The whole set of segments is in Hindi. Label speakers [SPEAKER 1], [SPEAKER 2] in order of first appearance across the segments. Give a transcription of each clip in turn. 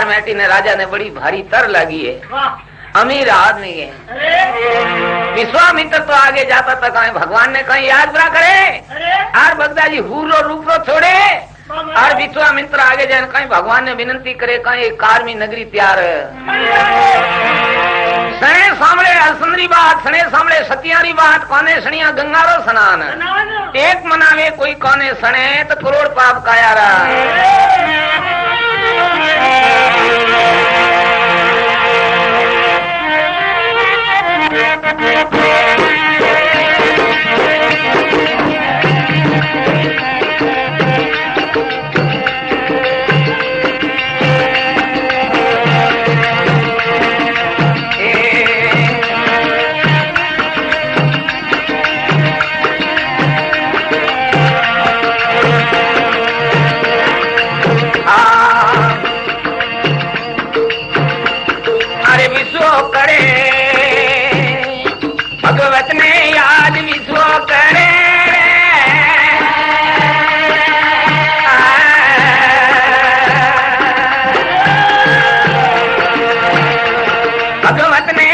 [SPEAKER 1] मैटी ने राजा ने बड़ी भारी तर लगी है, अमीर आदमी है। विश्वामित्र तो आगे जाता था, कहीं भगवान ने कहीं याद बुरा करे और भगदा जी हूरो रूपरो छोड़े और विश्वामित्र आगे जाए कहीं भगवान ने विनती करे कहीं कारमी नगरी तैयार सने सामने असुंदरी बात, सने सामने सतियारी बात, कौने सनिया गंगारो स्नान एक मनावे कोई कौने सने तो करोड़ पाप का यारा। भगवत ने याद विश्व करे भगवत ने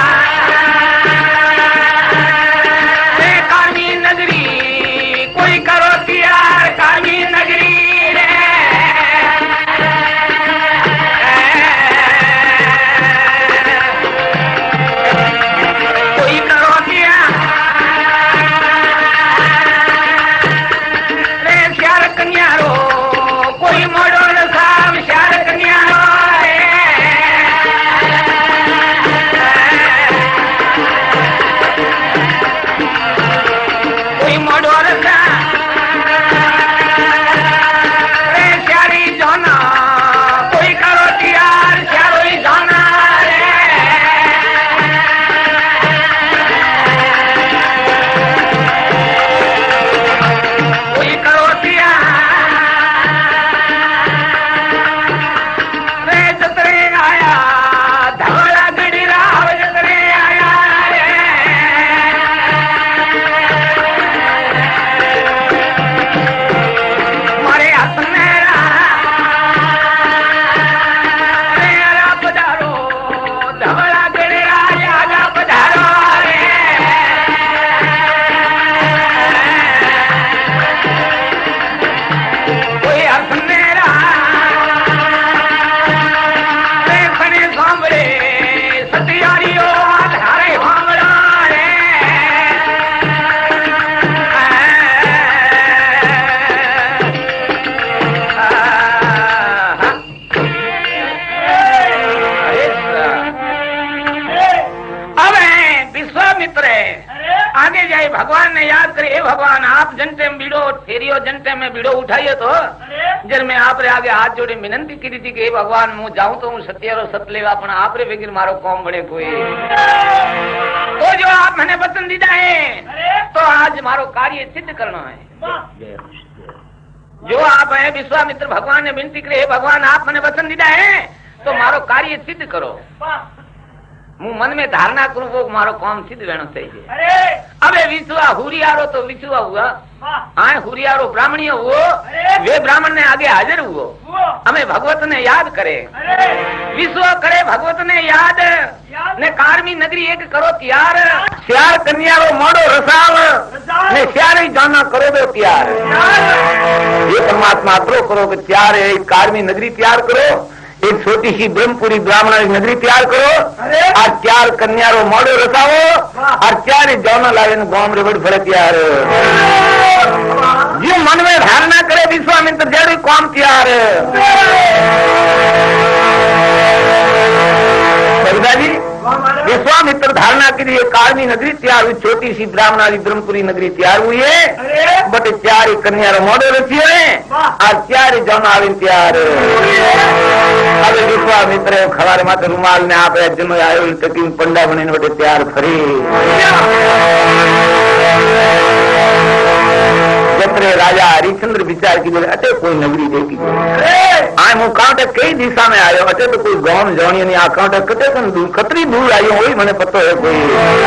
[SPEAKER 1] याद कामी नगरी कोई करो तैयार कामी नगरी भगवान ने याद करे हे भगवान आप जनते में बीड़ो फेरियो जनते में बीड़ो उठाइए तो जर मैं आप रे आगे हाथ जोड़े विनंती की थी कि हे भगवान मु जाऊं तो हूँ सत्यारो सत लेवा पण आप रे बगैर मारो कौम बने कोई तो जो आप मैंने पसंदीदा है तो आज मारो कार्य सिद्ध करना है। जो आप है विश्वामित्र भगवान ने विनती करे हे भगवान आप मैंने पसंदीदा है तो मारो कार्य सिद्ध करो। मु मन में धारणा करूं वो मारो काम सिद्ध रहना चाहिए। अबे विश्वा हुरियारो तो विश्वा हुआ हाँ हुरियारो ब्राह्मणीय हुआ वे ब्राह्मण ने आगे हाजिर हुआ हमें भगवत ने याद करे विश्व करे भगवत ने याद ने कारमी नगरी एक करो तैयार श्यार कन्यारो मोड़ो रसाव ने श्यार ही जाना करो दो तैयार ये परमात्मा करो करो कि तैयार है कारमी नगरी तैयार करो एक छोटी सी ब्रह्मपुरी ब्राह्मण नगरी तैयार करो और 4 कन्यारो मोड़ो रसावो और 4 जौना लावे गांव रे बड़ फड़े तैयार जो मन में धारणा करे विश्वामित्र जड़ी काम तैयार जी विश्वामित्र धारणा के लिए कारमी नगरी तैयार हुई छोटी सी ब्राह्मणारी ब्रह्मपुरी नगरी तैयार हुई है बट 4 कन्यारो मोड़ो रखी है और 4 जौना आवे तैयार अरे विश्वामित्र खवारे माथे रुमाल ने आप जन्म आयो तकी पंडा बने बटे तैयार फरी जब
[SPEAKER 2] रे राजा हरिश्चंद्र विचार की बोले अटे कोई नगरी देखी आए मु कांटे कई दिशा में आयो अटे तो कोई गांव जानी नहीं आ कांटे कटे कन दूर खतरी दूर आयो वही मैंने पता है कोई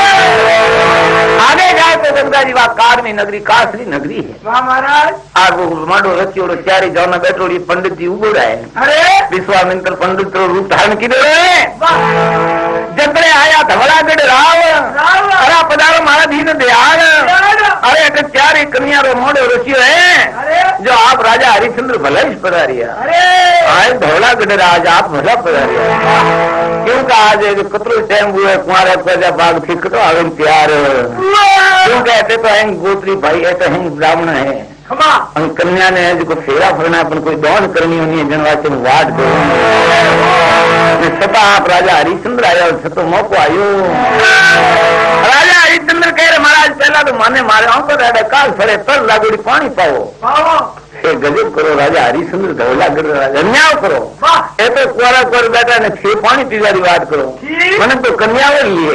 [SPEAKER 2] आगे जाए तो गंगा जी वा कारमी नगरी कासरी नगरी है महाराज आज वो मांडो रचियोड़ो चारे जाना बैठोड़ी पंडित जी उबो रहे अरे विश्वामित्र पंडित तो रूप धारण की दे जतरे आया धवलागढ़ राव अरे पधारो मारा दीन दयाल अरे अटे चारे कन्या रो मोड़ो रचियो है जो आप राजा हरिश्चंद्र भला ही पधारिया आज धवलागढ़ राज आप भला पधारिया क्योंकि आज कतरो टाइम हुआ कुआरा प्रजा बाग थी कतो आवे तैयार क्यों कहते तो हैं गोत्री भाई है तो हैं ब्राह्मण है कन्या ने जो फेरा फरना अपन कोई दौड़ करनी होनी है जनवासे में वाट दो सता आप राजा हरिश्चंद्र आया और छतो मौको आयो राजा हरिश्चंद्र कह रहे महाराज पहला तो माने मारे तो राजा काल फरे तर लागोड़ी पानी पाओ गजब करो राजा हरिश्चंद्र धवलागढ़ राजा अन्याय करो ये तो कुआरा कुआर बैठा ने छे पानी पीवारी बात करो मैंने तो कन्या लिए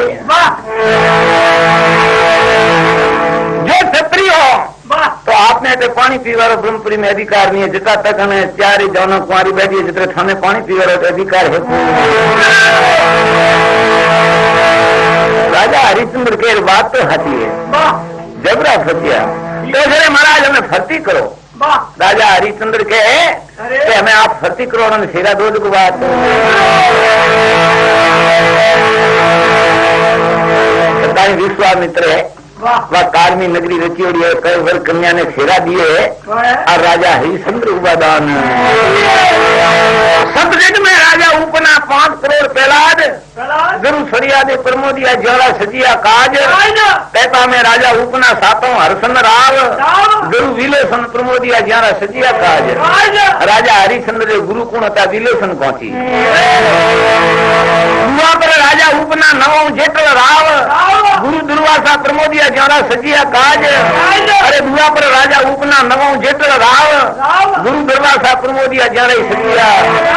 [SPEAKER 2] जो छत्री हो तो आपने तो पानी पीवारो ब्रह्मपुरी में अधिकार नहीं है जितना तक हमें चारे जौना कुआरी बैठी है जितने थाने पानी पीवारो तो अधिकार है राजा हरिश्चंद्र के बात तो हती है जबरा फतिया तो जरे महाराज हमें भर्ती करो राजा हरिश्चंद्र के हमें आप भर्ती करो उन्होंने सेरा दो को बात विश्वामित्र है वह कारमी नगरी रची हुई है कई वर्ग कन्या ने फेरा दिए और राजा हरिश्चंद्र उपादान सतजग में राजा उपना 5 करोड़ पहलाद गुरु सरिया दे प्रमोदिया ज्वाला सजिया काज कहता में राजा उपना 7 हरसन राव गुरु विलोसन प्रमोदिया ज्वाला सजिया काज राजा हरिश्चंद्र गुरु कुणता विलोसन पहुंची पर राजा उपना 9 जेठल राव गुरु दुर्वासा प्रमोदिया ज्वाला सजिया काज अरे दुआ पर राजा उपना 9 जेठल राव गुरु दुर्वासा प्रमोदिया ज्वाला सजिया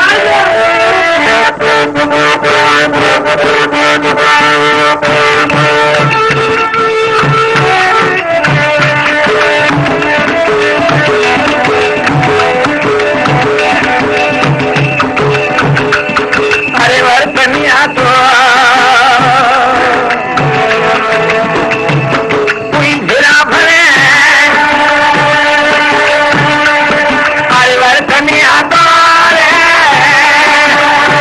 [SPEAKER 2] अरे वर्तनिया तो कोई भिरा भरे अरे वर्तनिया तो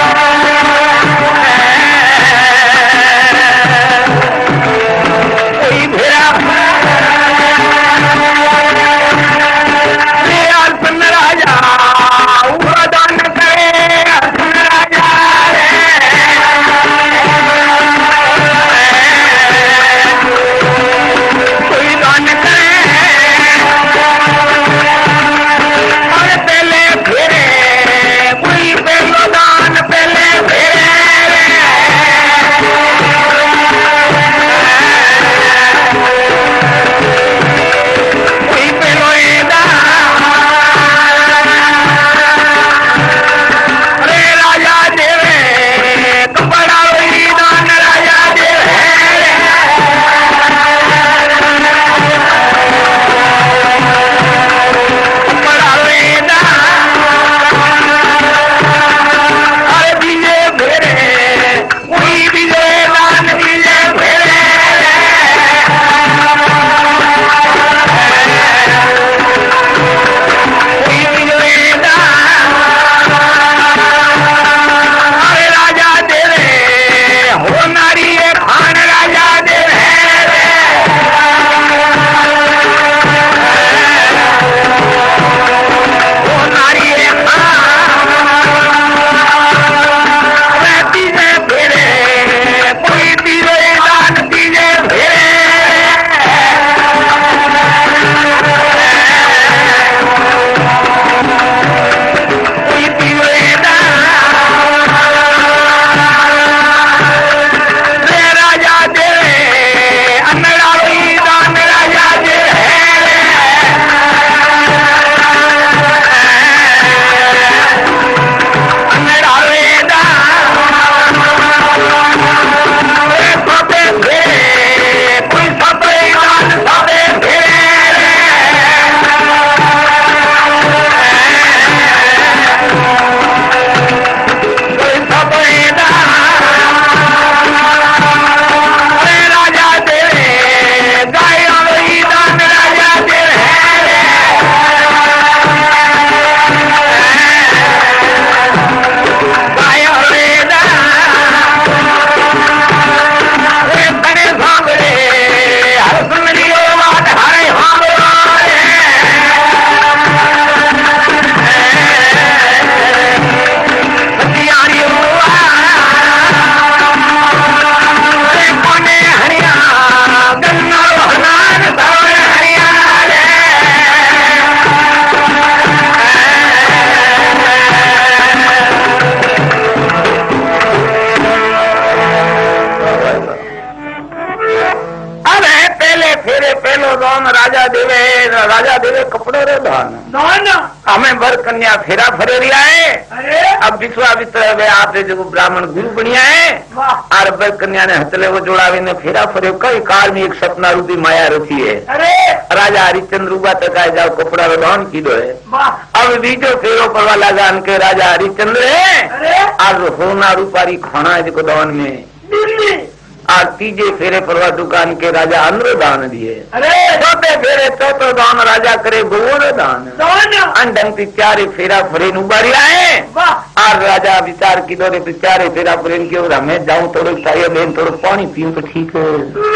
[SPEAKER 2] फेरे कपड़ो रे दान हमें बर कन्या फेरा फरे रिया है। अब विश्वामित्र आपने जो ब्राह्मण गुरु बनिया है और बर कन्या ने हथले वो जोड़ावे ने फेरा फरे कई काल में एक सपना रूपी माया रची है। राजा हरिश्चंद्र उबा तक आए जाओ कपड़ा रो दान कीधो है। अब बीजो फेरो पड़वा लगा के राजा हरिश्चंद्र है और होना रूपारी खाना है जो दान में और तीजे फेरे परवा दुकान के राजा अंदर दान दिए। चौथे फेरे चौथो दान राजा करे गोवर दान अंडंग चारे फेरा फरेन उबारी आए और राजा विचार की दौरे चारे फेरा फरेन की ओर हमें जाऊं थोड़ो चाहिए बहन थोड़ो पानी पीऊं तो ठीक है।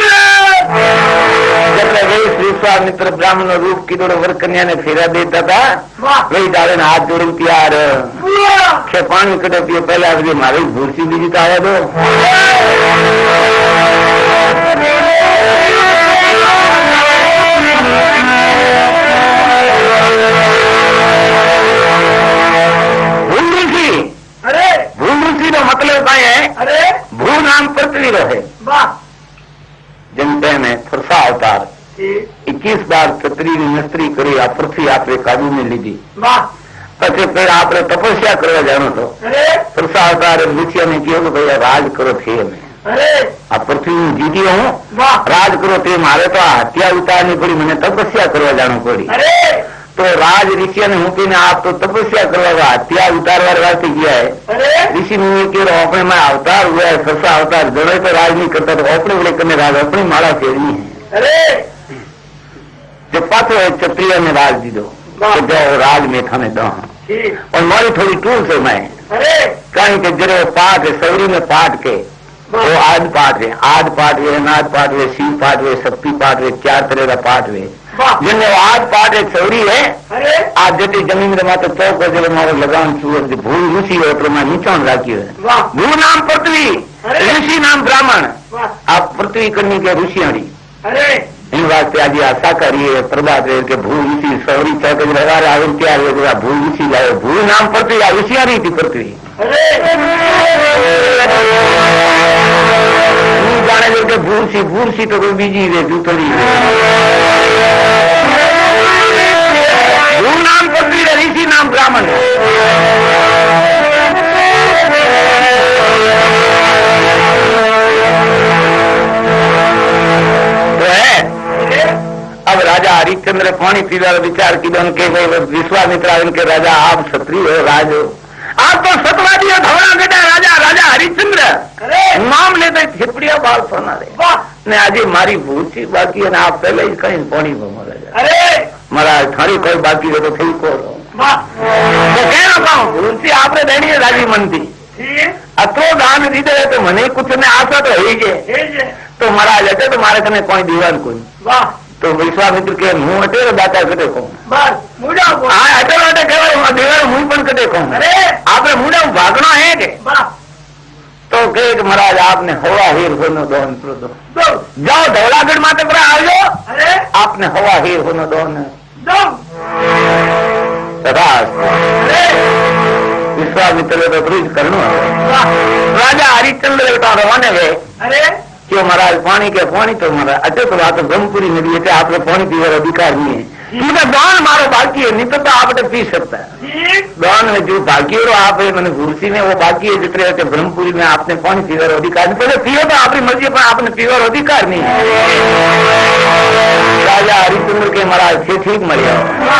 [SPEAKER 2] जब विश्वामित्र ब्राह्मण रूप की दौरे वर कन्या ने फेरा देता था वही डाले हाथ जोड़े तैयार खे पानी कटे पिए पहले मारे भूसी बीजी तो आया दो मतलब काय है भू नाम पृथ्वी रहे जनते में फरसा अवतार 21 बार छतरी नस्त्री करी आ पृथ्वी आपने काबू में लीधी पछे फिर आपने तपस्या करवा जानो तो फरसा अवतार ऋषियों ने कहो भैया राज करो थे मैं आ पृथ्वी में जीती हूँ राज करो थे मारे तो हत्या उतारनी पड़ी मैंने तपस्या करवा जानो पड़ी तो राज ऋषि ने हूँ ने आप तो तपस्या करवा हत्या उतारवा वास्ते किया है। ऋषि मुनि के अपने में अवतार हुआ है फरसा अवतार जड़े तो राज नहीं करता तो अपने बड़े करने राज अपनी माला फेरनी है। जो पाथो है क्षत्रिय ने राज दी दो तो जाओ राज में थाने दो और मारी थोड़ी टूल से मैं कहीं के जरे पाठ है सवरी में पाठ के वो आद पाठ है अनाद पाठ है शिव पाठ है शक्ति पाठ है 4 तरह का पाठ है जिनने आज पाठ एक सौरी है आज जटे जमीन रे माते चौक जब मारो लगान छुए भू ऋषि है तो मैं नीचों राखी है। भू नाम पृथ्वी ऋषि नाम ब्राह्मण आप पृथ्वी करनी के ऋषियाणी इन वास्ते आज आशा करिए प्रभात के भू ऋषि सौरी चौक क्या भू ऋषि लाए भू नाम पृथ्वी ऋषियाणी थी पृथ्वी जाने लगे भूरसी तो कोई बीजी रे जूतड़ी भू नाम पृथ्वी ऋषि नाम ब्राह्मण तो है। अब राजा हरिश्चंद्र पानी पीवा विचार की के विश्वामित्र इनके राजा आप क्षत्रिय हो राज हो आप तो सतवादी हो धवड़ा गटा राजा राजा हरिश्चंद्र नाम लेते छिपड़िया बाल सोना रे ने आज मारी भूची बाकी है आप पहले ही कहीं पानी राजा मारा थारी कोई बाकी हो तो थी को तो कहना पाऊं भूची आपने देनी है राजी मन थी अतो दान दीदे तो मने कुछ ने आशा तो है ही तो महाराज अटे तो मारे कने कोई दीवान कोई तो विश्वामित्र के मुंह अटे दाता कटे को अटे अटे कहे दीवार मुंह पण कटे को आपने मुंडा भागना है के तो कहे कि महाराज आपने हवा हीर होनो दोन जाओ धौलागढ़ माते पर आ जाओ आपने हवा हीर होनो दोन विश्वामित्र तो ब्रिज करनो राजा हरिश्चंद्र रवाने गए क्यों महाराज पानी के पानी तो महाराज अच्छे तो बात ब्रह्मपुरी नदी है आपने पानी पीने का अधिकार नहीं है क्योंकि दान मारो बाकी है नहीं तो आप पी सकता है दान में जो बाकी हो आप मैंने गुरुसी में वो बाकी है जितने रहते ब्रह्मपुरी में आपने पानी पीने का अधिकार नहीं पहले पियो तो आपकी मर्जी पर आपने पीने का अधिकार नहीं राजा हरिश्चंद्र के महाराज से ठीक मरिया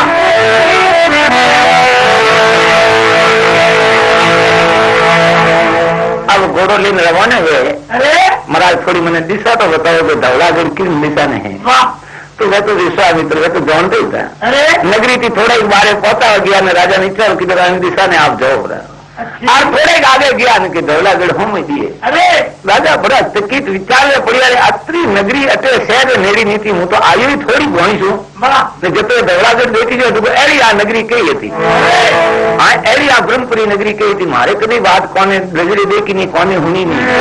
[SPEAKER 2] अब घोड़ो लेने रवाना हुए महाराज थोड़ी मैंने दिशा तो बताओ कि धौलागढ़ किस दिशा में है तो वह तो विश्वामित्र वह तो जानते ही था नगरी थी थोड़ा एक बारे पहुंचा गया ने राजा ने चल की दिशा ने आप जाओ और थोड़े आगे गया कि धौलागढ़ हम दिए राजा बड़ा चकित विचार पड़िया अत्री नगरी अटे शहर नेड़ी नीति हूँ तो आयु ही थोड़ी भणी छू जते धौलागढ़ बेटी जो अड़ी आ नगरी कही थी हाँ अड़ी आ ब्रह्मपुरी नगरी कही थी मारे कभी बात कोने नजरी देखी नहीं कोने हुनी नहीं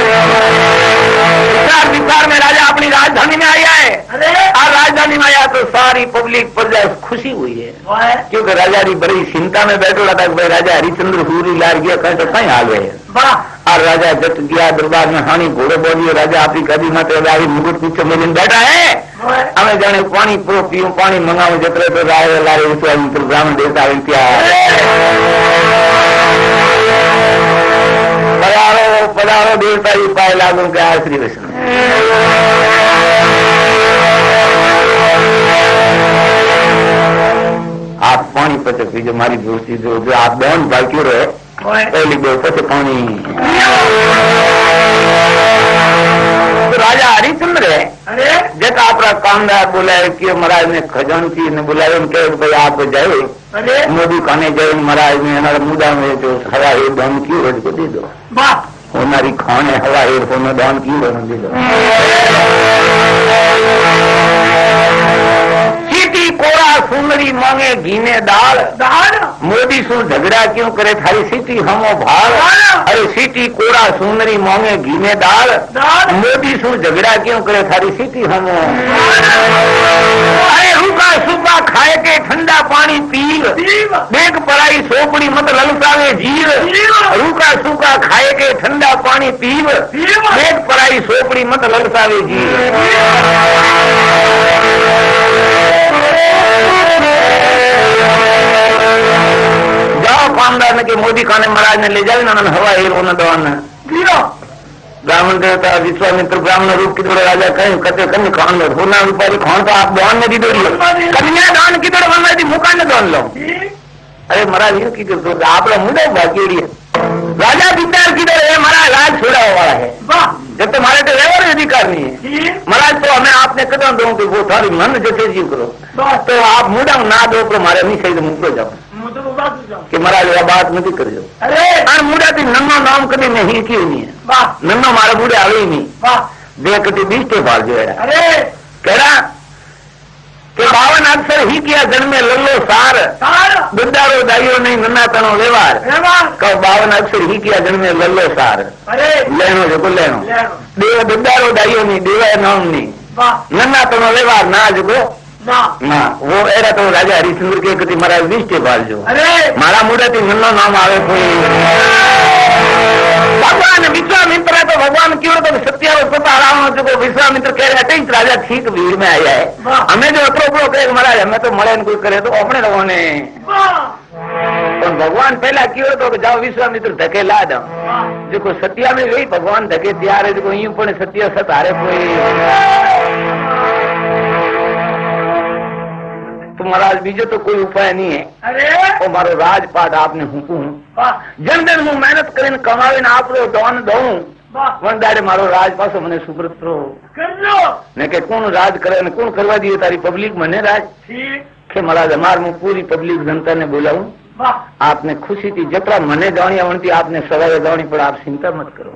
[SPEAKER 2] विचार में राजा अपनी राजधानी में आया है और राजधानी में आया तो सारी पब्लिक प्रजा खुशी हुई है क्योंकि राजा की बड़ी चिंता में बैठो था भाई राजा हरिश्चंद्र सूरी लाल गया कहीं तो कहीं हाल गए और राजा जट गया दरबार में हानि घोड़े बोलिए राजा आपकी कभी मत मुकुट पीछे मिलन बैठा है અમે જાણે પાણી પીવું પાણી મંગાવું જતરે તો રાય લારે વિશ્વામિત્ર બ્રાહ્મણ દેવતા આવી ત્યાં પધારો દેવતા પાય લાગુ કે આ શ્રી કૃષ્ણ આપ પાણી પછી પીજો મારી દોસ્તી જો આપ દોન ભાગ્યો રહે પહેલી બે પછી પાણી રાજા હરિચંદ્ર जब आपका कामदार बोलाए कि महाराज ने खजानची ने बुलाए के भाई आप जाए मोदी खाने जाए महाराज ने मुद्दा में जो हवा हे दान की रोज को दे दो हमारी खाने हवा हे होने दान की रोज दे दो सीटी कोरा सुंदरी मांगे घीने दाल दाल मोदी सु झगड़ा क्यों करे थारी सीटी हमो भाल अरे सीटी कोरा सुंदरी मांगे घीने दाल दाल मोदी सु झगड़ा क्यों करे थारी सीटी हमो अरे रूखा सूखा खाए के ठंडा पानी पीव देख पड़ाई सोपड़ी मत ललसावे जीव रूखा सूखा खाए के ठंडा पानी पीव देख पड़ाई सोपड़ी मत ललसावे जीव जाओ कामदार ने के मोदी खाने महाराज ने ले जाए ना हवा हेर होने दवाना ब्राह्मण देवता विश्वामित्र ब्राह्मण रूप की थोड़े राजा कहीं कते कन्या खान लो होना ऊपर खान तो आप दान में दी दो कन्या दान की थोड़े बनना थी मुकान ने दान लो अरे महाराज ये की आप लोग मुझे भाग्यड़ी राजा विचार की तरह हमारा राज छोड़ा हुआ है जब तुम्हारे तो व्यवहार अधिकार नहीं है महाराज तो हमें आपने कदम दो कि वो थारी मन जैसे जीव करो तो आप मुझे ना दो तो हमारे नहीं सही तो मुझको जाओ कि महाराज बात नहीं कर जाओ अरे मुझे तो नन्नो नाम कभी नहीं की नहीं है नन्नो मारे मुझे आवे ही नहीं दे कभी 20 के बाल जो है अरे कह કે 52 અક્ષર હી કિયા જન્મે લલ્લો સાર બુદ્ધારો દાઈઓ નહીં નન્ના તનો વ્યવહાર કહો 52 અક્ષર હી કિયા જન્મે લલ્લો સાર લેણો જો લેણો દેવ બુદ્ધારો દાઈઓ નહીં દેવા નામ નહીં નન્ના તનો વ્યવહાર ના જો ना वो एरा तो राजा हरिश्चंद्र के कति महाराज 20 के बाल जो मारा मुड़ा थी नन्नो नाम आवे कोई भगवान विश्वामित्र तो भगवान क्यों तो सत्य राम जो विश्वामित्र कह रहे थे राजा ठीक भीड़ में आया है हमें जो अतरो कहे महाराज हमें तो मळे कोई करे तो अपने लोगों ने भगवान पहला क्यों तो जाओ विश्वामित्र धके ला दो जो सत्या में वही भगवान धके तैयार है जो यूं पण सत्य सत हारे कोई तो महाराज बीजो तो कोई उपाय नहीं है अरे वो मारो राजपाट आपने हुकूम जन दिन हूँ मेहनत करें कमावे न आप लो दान दऊं वन दाड़े मारो राज पासो मने सुब्रत रो कर लो ने के कौन राज करे ने कौन करवा दिए तारी पब्लिक मने राज ठीक के महाराज हमार मु पूरी पब्लिक जनता ने बोलाऊं आपने खुशी थी जतरा मने जानी आवती आपने सवाए जानी पर आप चिंता मत करो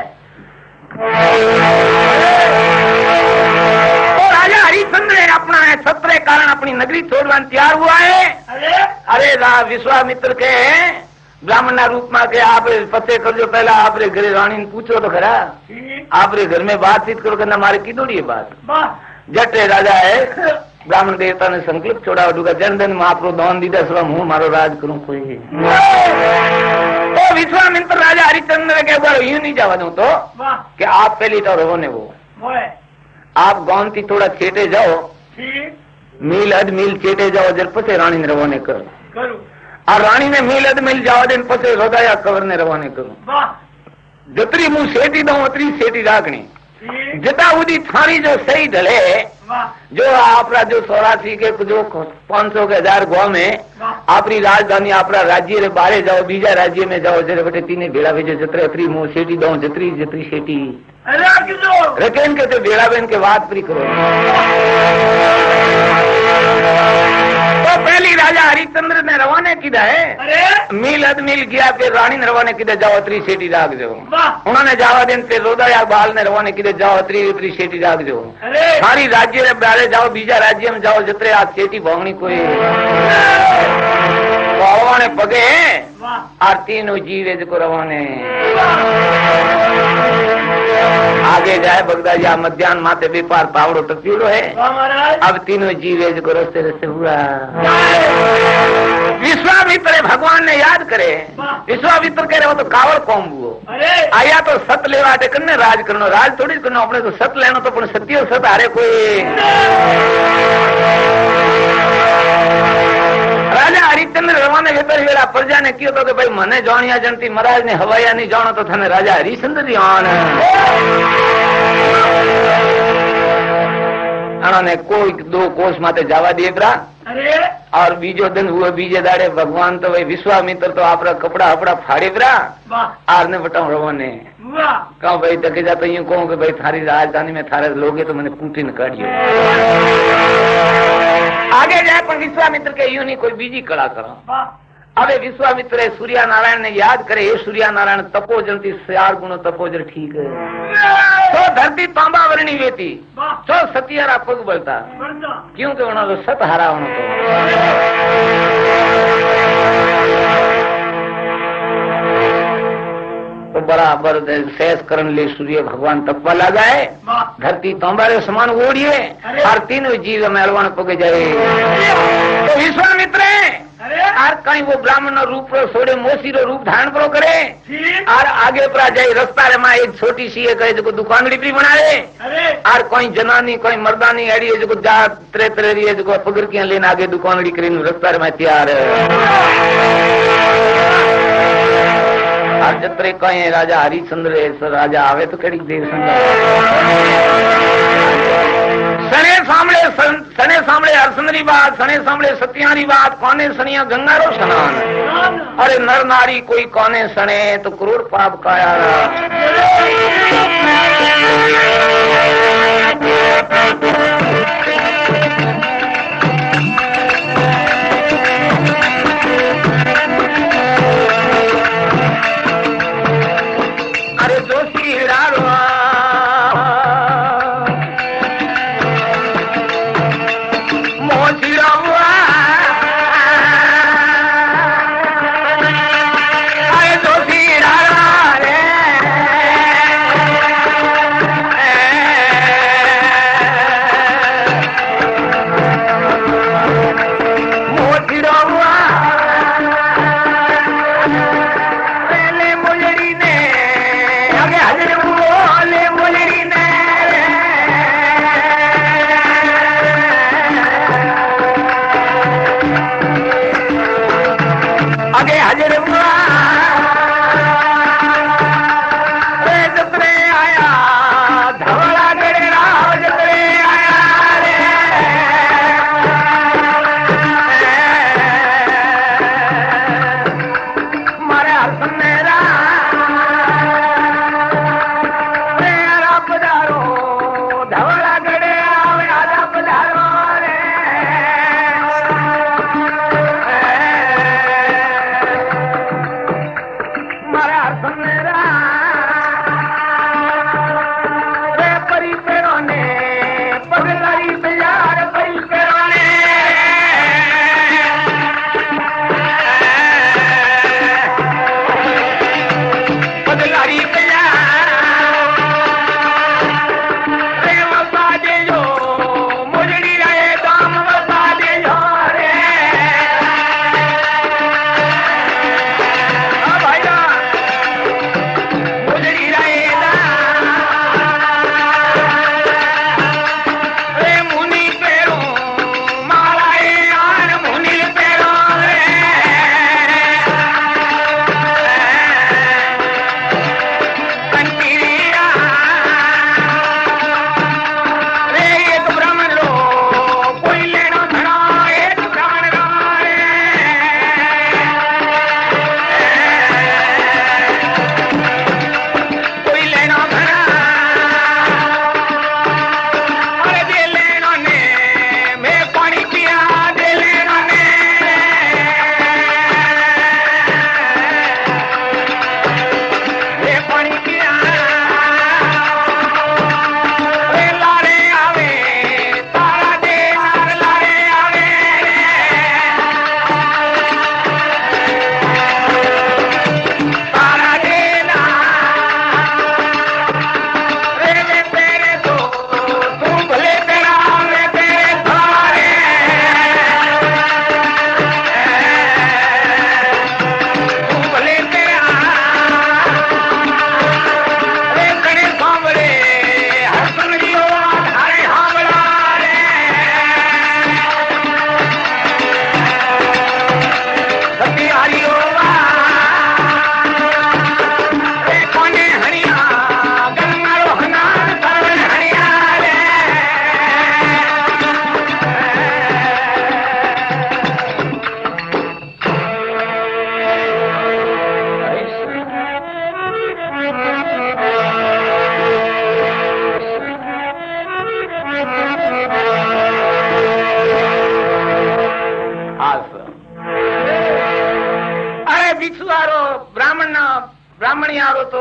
[SPEAKER 2] राजा हरिश्चंद्र अपना छत्रे कारण अपनी नगरी छोड़वा तैयार हुआ है अरे विश्वामित्र के ब्राह्मण रूप में के आप फतेह कर जो पहला आप घरे रानी ने पूछो तो खरा आप घर में बातचीत करो कहना मारे की दौड़ी बात जटे राजा है ब्राह्मण देवता ने संकल्प छोड़ा दूंगा जन दिन में आप दान दीदा स्वयं हूँ मारो राज करूँ कोई तो विश्वामित्र राजा हरिश्चंद्र के बार यूं नहीं जावा दूं तो कि आप पहली तो रहो ने वो आप गांव की थोड़ा चेटे जाओ मील अध मील चेटे जाओ जब पसे रानी ने रवाने करो और रानी ने मील अध मील जाओ दिन पसे रोदाया कवर ने रवाने करो जतरी मुंह सेठी दो उतरी सेठी राखनी जिता उदी थानी जो सही ढले जो आपरा जो 84 के जो 500 के 1000 गांव में अपनी राजधानी अपना राज्य रे बारे जाओ बीजा राज्य में जाओ जरे बेटे तीने भेड़ा भेजे जतरे अतरी मुंह सेठी दो जतरी जतरी सेठी रखेन के तो भेड़ा बेन के बात प्री करो तो पहली राजा हरिश्चंद्र ने रवाने किया है मील अध मील गया फिर रानी ने रवाने किया जाओ अतरी सेठी राख जो उन्होंने जावा दिन फिर रोदाया बाल ने रवाने किया जाओ अतरी उतरी सेठी राख जो सारी राज्य रे बारे जाओ बीजा राज्य में जाओ जतरे आज सेठी भोंगनी कोई रवाने पगे और तीनों जीवे को रवाने आगे जाए बगदाद या मध्यान्ह माते व्यापार पावड़ो टपीड़ो है अब तीनों जीवे को रस्ते रस्ते हुआ विश्वामित्र भगवान ने याद करे विश्वामित्र कह रहे वो तो कावड़ कौम हुआ आया तो सत लेवा कन्ने राज करनो, राज थोड़ी करनो अपने तो सत लेनो तो पण सत्य सत हारे कोई। राजा हरिश्चंद्र रवाने वेतर वेला प्रजा ने कियो तो कि भाई मने जानिया जनती महाराज ने हवाया नहीं जानो तो थाने राजा हरिश्चंद्र जी आन ने कोई 2 कोस माते जावा दे ब्रा। और बीजो दिन हुए बीजे दाड़े भगवान तो भाई विश्वामित्र तो आपरा कपड़ा हपड़ा फाड़े ब्रा आरने बटाऊ रवाने कहो भाई टके जाता यूं कहूं कि भाई थारी राजधानी में थारे लोगे तो मैंने कूटी न काढ़ियो। आगे जाए पर विश्वामित्र के यूं नहीं कोई बीजी कला करो। अबे विश्वामित्र सूर्या नारायण ने याद करे, हे सूर्या नारायण तपोजनती 4 गुणो तपोजन ठीक है तो धरती तांबा वर्णी वेती तो सतियारा पग बलता क्योंकि उन्होंने सत हारा तो बराबर शेष करण ले सूर्य भगवान तपवा लगाए धरती तांबारे समान ओढ़िए और तीनों जीव मेलवान पगे जाए। तो विश्वामित्र और कहीं वो ब्राह्मण रूप सोड़े मोसी रो रूप धारण करो करे और आगे पर जाए रस्ता रे मां एक छोटी सी कहे जो दुकान डिपरी बनाए और कोई जनानी कोई मर्दानी एड़ी जो जा त्रे त्रे रही है जो पगरकियां लेने आगे दुकान डी करीन रस्ता रे में तैयार और जतरे कहीं राजा हरिश्चंद्र राजा आवे तो कड़ी देर सने सामने हरसंदरी बात सने सामने सत्यारी बात कौने सनिया गंगारो स्नान। अरे नर नारी कोई कौने सने तो करोड़ पाप काया। अरे दोषी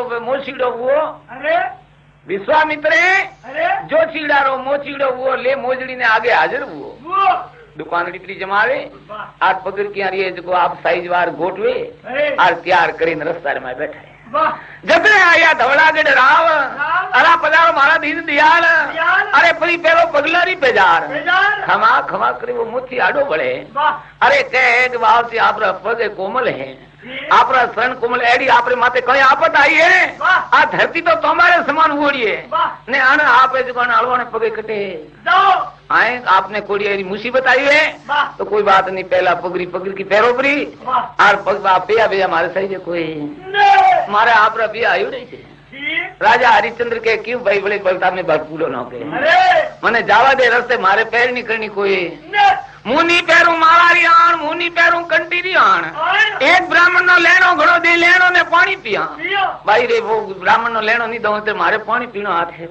[SPEAKER 1] पे मोसीड़ो वो
[SPEAKER 2] अरे
[SPEAKER 1] विश्वामित्र
[SPEAKER 2] अरे
[SPEAKER 1] जो चीड़ारो मोचीड़ो वो ले मोजड़ी ने आगे हाजिर वो दुकान रीतरी जमावे आज पकड़ की ये जो आप साइज वार गोटवे और तैयार करीन रस्ता में बैठे जबरे आया धवलागढ़ राव अरा पधारो मारा दीन दियाल अरे परी पेरो पगलारी पेजार खमा खमा करे वो मुठी आडो बड़े अरे कहे बाप से आप पगे कोमल है आप शरण कोमल एडी आप माते कहीं आपत आई है आ धरती तो तुम्हारे समान उड़ी है ने आना आप अलवा ने पगे कटे आए आपने कोई ऐसी मुसीबत आई है तो कोई बात नहीं पहला पगड़ी पगड़ी की पैरोपरी और पिया भैया हमारे सही है कोई मारे आप पिया आयु नहीं थे राजा हरिश्चंद्र के क्यों भाई बड़े बलता में भरपूरो न के मने जावा दे रस्ते मारे पैर नहीं करनी कोई मुनी पैरू मावारी आण मुनी पैरू कंटीरी आण एक ब्राह्मण नो लेनो घड़ो दे लेनो ने पानी पिया भाई रे वो ब्राह्मण नो लेनो नहीं दो ते मारे पानी पीनो हाथ है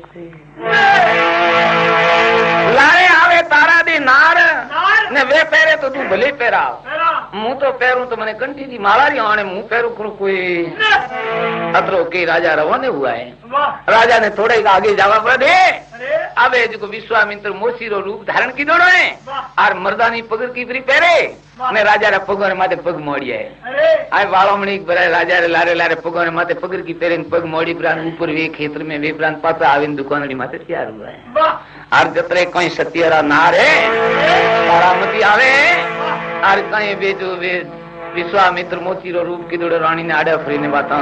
[SPEAKER 1] लारे आवे तारा दे नार ने वे पैरे तो तू भले पैराव मुंह तो पैरू तो मैंने कंटीरी मावारी आणे मुंह पैरू करो कोई अतरो के राजा रवाने हुआ है राजा ने थोड़े आगे जावा पड़े अब जो विश्वामित्र मोसीरो रूप धारण की दोनों है और मर्दानी पगड़ की फ्री पहरे ने राजा रा पगों ने माथे पग मोड़िया है आए वालोमणी बराए राजा रे लारे लारे पगों ने माथे पगड़ की पहरे पग मोड़ी प्राण ऊपर वे क्षेत्र में वे प्राण पासा आवे दुकानड़ी माथे तैयार हुआ है और जतरे कहीं सत्यरा नार है तारामती आवे और कहीं वे जो वे विश्वामित्र मोतीरो रूप की दोड़े रानी ने आड़ा फरी ने बाता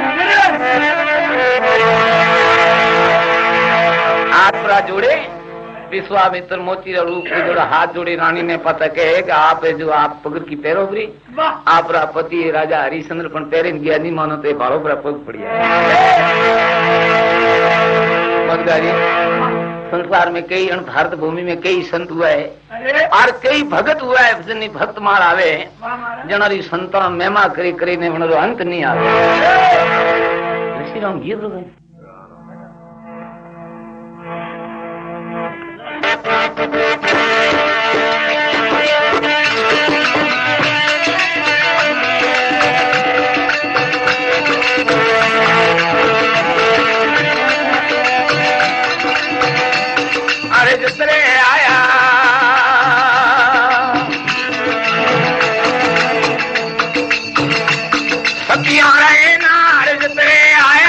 [SPEAKER 1] हाथ पर जोड़े विश्वामित्र मोतीरो रूप की जोड़े हाथ जोड़े रानी ने पता कहे कि आप जो आप पगड़ की पैरोबरी आप पति राजा हरिश्चंद्र पण पैरे गया नहीं मानो तो बाड़ो पर पग पड़िया संसार में कई भारत भूमि में कई संत हुआ है और कई भगत हुआ है जिन्हें भक्त मार आवे जनारी संता महिमा करी करी ने अंत नहीं आवे श्री राम गीत हो गए अरे जितने आया सतिया रहे ना अरे जितने आया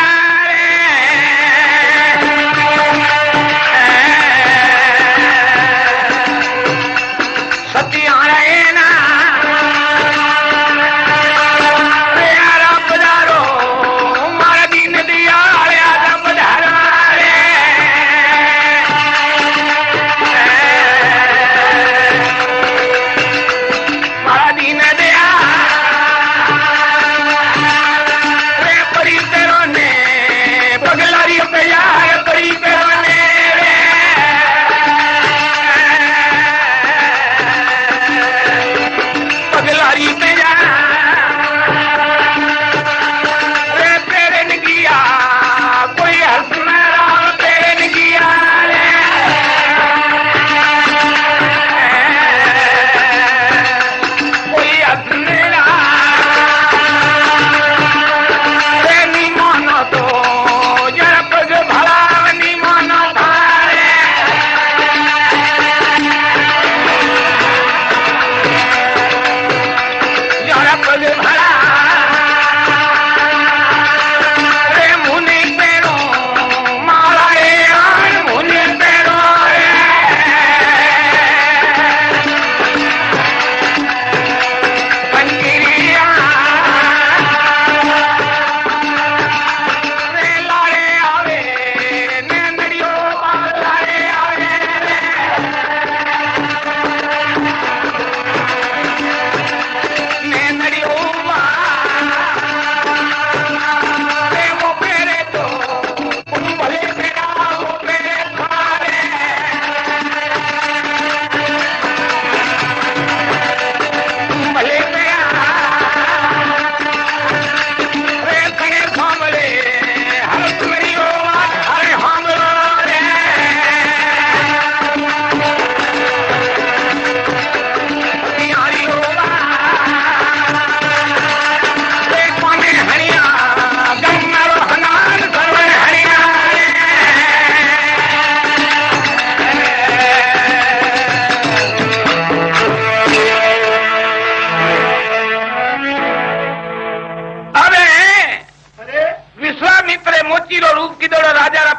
[SPEAKER 1] रे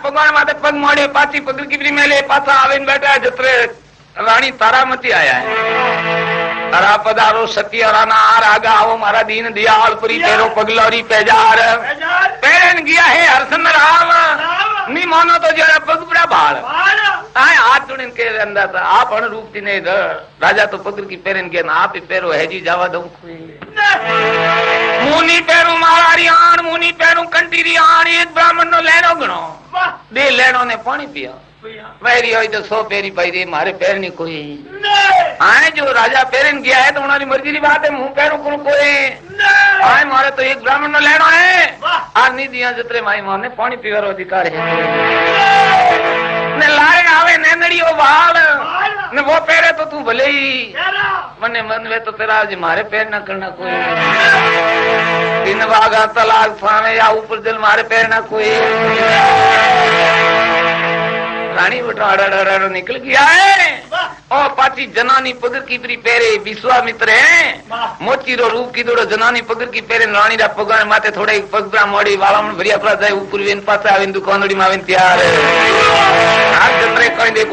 [SPEAKER 1] पगवान माते पग मोड़े पाची पग की मेले पाछा आवे बैठा है जत्रे रानी तारामती आया है। तारा पधारो सत्य राना आर आगा आओ मारा दीन दियाल पुरी पेरो पगलोरी पेजार पेरन गया है हरसन राम नी मानो तो जरा पग बड़ा भाल आए हाथ जोड़े के अंदर था आप अण रूप थी नहीं राजा तो पग की पेरन के ना आप ही पेरो है जी जावा दऊ मुनी पेरू मारा रियाण मुनी पेरू कंटी रियाण एक ब्राह्मण नो लेनो गणो दे लेनो ने पानी पिया पैरी हो तो 100 पैरी पैरी मारे पैर नहीं कोई आए जो राजा पेरन गया है तो उन्होंने मर्जी की बात है मुंह पैरों को कोई आए मारे तो एक ब्राह्मण नो लेनो है आज नहीं दिया जतरे माई मां ने पानी पीवर अधिकार है ने लारे आवे नैनड़ी ओ बाल ने वो पैरे तो तू भले ही मने मन में तो तेरा आज मारे पैर ना करना कोई तीन बागा तलाक फाने या ऊपर जल मारे पैर ना कोई रानी बटा निकल गया है और पाची जनानी पगर की परी पेरे विश्वामित्र है मोची रो रूप की दौड़ो जनानी पगर की पेरे रानी रा पगार माते थोड़े पगरा मोड़ी वाला भरिया जाए ऊपर पासा दुकान मावे त्यार